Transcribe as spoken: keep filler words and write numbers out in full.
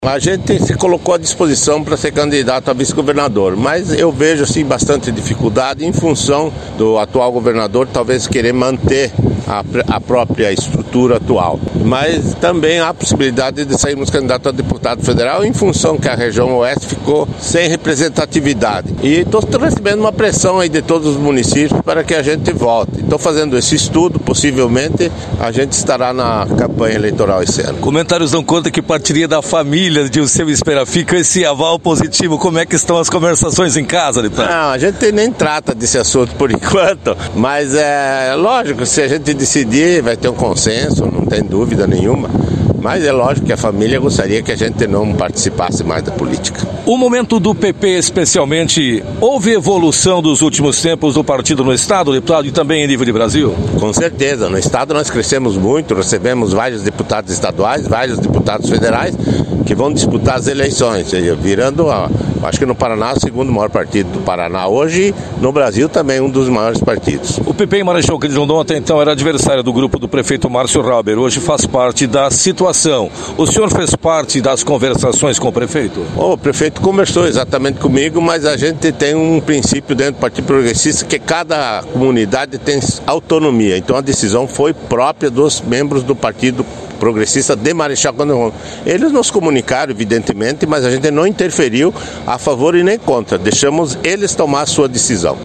A gente se colocou à disposição para ser candidato a vice-governador, mas eu vejo assim, bastante dificuldade em função do atual governador talvez querer manter a, a própria estrutura atual. Mas também há a possibilidade de sairmos candidato a deputado federal em função que a região oeste ficou sem representatividade. E estou recebendo uma pressão aí de todos os municípios para que a gente volte. Estou fazendo esse estudo, possivelmente a gente estará na campanha eleitoral esse ano. Comentários dão conta que partiria da família de o seu Esperafi com esse aval positivo. Como é que estão as conversações em casa, deputado? Não, a gente nem trata desse assunto por enquanto, mas é lógico, se a gente decidir vai ter um consenso, não tem dúvida nenhuma. Mas é lógico que a família gostaria que a gente não participasse mais da política. O momento do P P especialmente, houve evolução dos últimos tempos do partido no Estado, deputado, e também em nível de Brasil? Com certeza, no Estado nós crescemos muito, recebemos vários deputados estaduais, vários deputados federais que vão disputar as eleições, virando, acho que no Paraná, o segundo maior partido do Paraná hoje, no Brasil também um dos maiores partidos. O P P em Marechal Cândido Rondon até então era adversário do grupo do prefeito Márcio Rauber, hoje faz parte da situação. O senhor fez parte das conversações com o prefeito? Oh, o prefeito conversou exatamente comigo, mas a gente tem um princípio dentro do Partido Progressista que cada comunidade tem autonomia. Então a decisão foi própria dos membros do Partido Progressista de Marechal Cândido Rondon. Eles nos comunicaram, evidentemente, mas a gente não interferiu a favor e nem contra. Deixamos eles tomar a sua decisão.